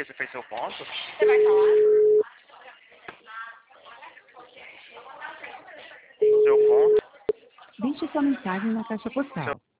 Tia, você fez seu ponto? Você vai falar? Seu ponto? Deixe sua mensagem na caixa postal.